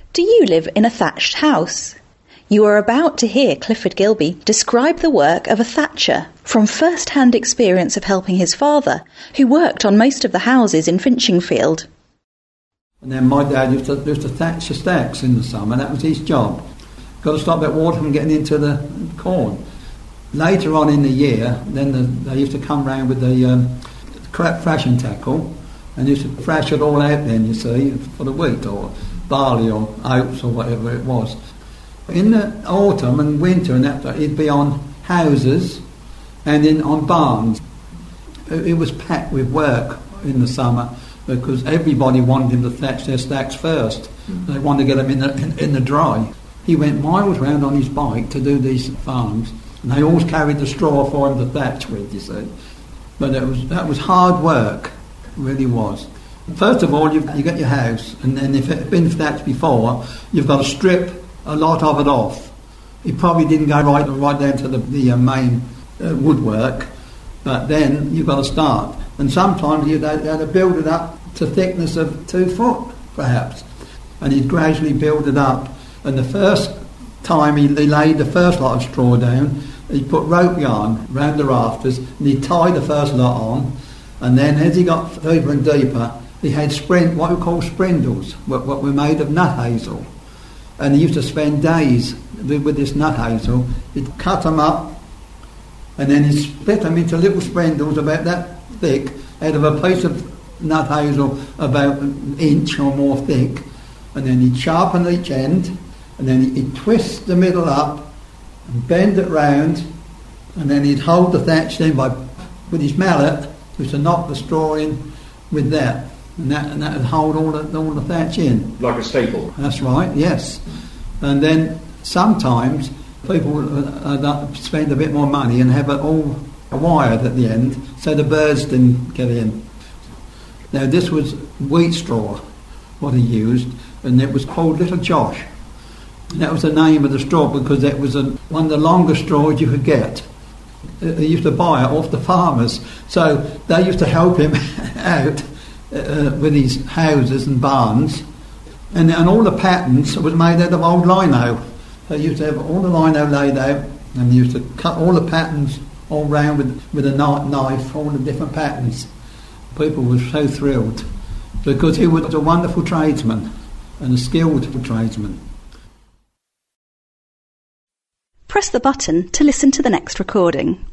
Do you live in a thatched house? You are about to hear Clifford Gilby describe the work of a thatcher from first-hand experience of helping his father, who worked on most of the houses in Finchingfield. And then my dad used to thatch the stacks in the summer. That was his job. Got to stop that water from getting into the corn. Later on in the year, then they used to come round with the thrashing tackle and used to thrash it all out then, you see, for the wheat or barley or oats or whatever it was. In the autumn and winter and that, it'd be on houses and on barns. It was packed with work in the summer because everybody wanted him to thatch their stacks first. They wanted to get them in the dry. He went miles round on his bike to do these farms, and they always carried the straw for him to thatch with, you see. But that was hard work, it really was. First of all, you get your house, and then if it had been thatched before, you've got to strip a lot of it off. It probably didn't go right down to the main woodwork, but then you've got to start. And sometimes you had to build it up to thickness of 2 foot, perhaps. And he'd gradually build it up. And the first time he laid the first lot of straw down, he put rope yarn round the rafters, and he tied the first lot on. And then as he got deeper and deeper, he had what we call sprindles, what were made of nut hazel. And he used to spend days with this nut hazel. He'd cut them up, and then he'd split them into little spindles about that thick, out of a piece of nut hazel about an inch or more thick. And then he'd sharpen each end, and then he'd twist the middle up and bend it round, and then he'd hold the thatch then with his mallet, to knock the straw in with that. And that would hold all the thatch in. Like a staple? That's right, yes. And then sometimes people would spend a bit more money and have it all wired at the end so the birds didn't get in. Now this was wheat straw, what he used, and it was called Little Josh. And that was the name of the straw because it was one of the longest straws you could get. They used to buy it off the farmers. So they used to help him out with his houses and barns, and all the patterns was made out of old lino. They used to have all the lino laid out, and they used to cut all the patterns all round with a knife, all the different patterns. People were so thrilled because he was a wonderful tradesman and a skilled tradesman. Press the button to listen to the next recording.